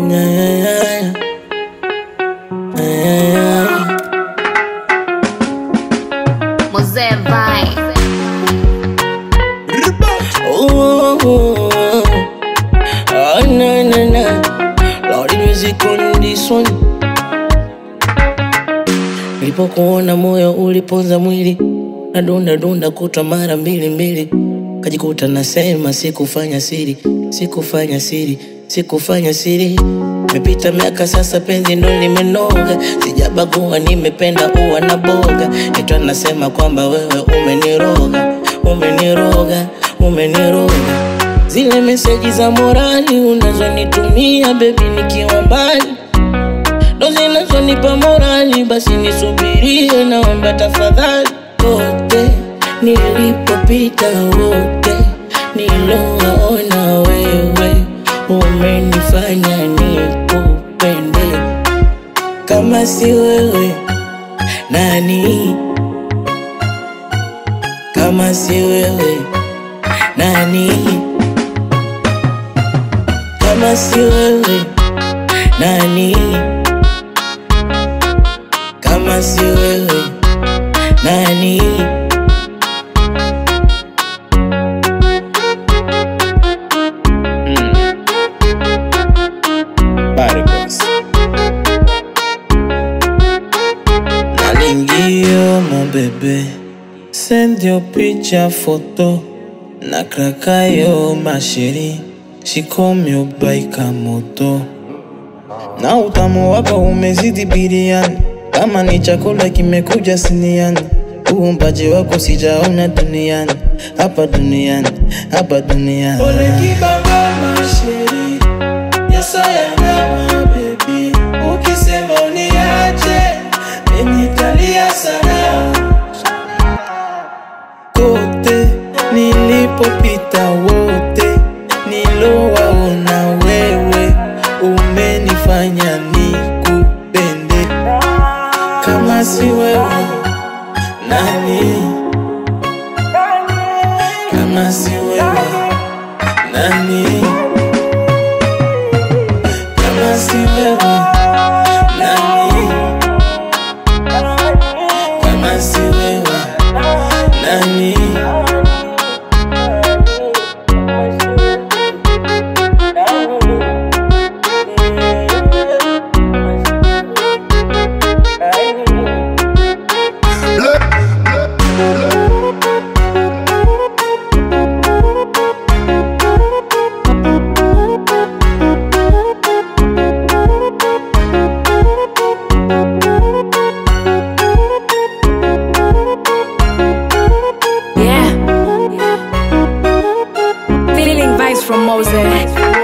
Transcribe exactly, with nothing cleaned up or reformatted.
yeah, yeah, yeah. Mose vai. Oh, oh, oh. Oh, na, na, na. Loud music on this one. Nilipokuona moyo uliponza mwili, nadunda dunda kutwa mara mbili mbili, kajikuta nasema sikufanya siri, sikufanya siri, sikufanya siri. Mepita miaka sasa penzi ndo limenoga, sijabagua nimependa uwa na boga. Nitwa nasema kwamba wewe umeniroga, umeniroga, umeniroga. Zile meseji za morali unazonitumia baby nikiwa mbali, ndo zinazonipa morali, basi nisubirie naomba tafadhali. Wote nilipopita, wote nilowaona wewe, umenifanya nikupende. Kama si wewe nani? Kama si wewe nani? Kama si wewe nani? Kama si wewe nani? Nalingio mon bébé, send your picture photo. Nakrakayo ma chérie, she come your bike a moto. Na utamu wako umezidi biriani, kama ni chakula kimekuja siniani. Uumbaji wako sijaona duniani, hapa duniani, hapa duniani. Ole kibaba ma chérie, yes I am my baby. Ukisema uniache, nitalia sana. Kote nilipopita, wote nilowaona wewe, umenifanya nikupende. Kama si wewe nani? Kama si wewe nani? Kama si wewe nani? Kama si wewe nani? Yeah. Feeling vibes from Mose.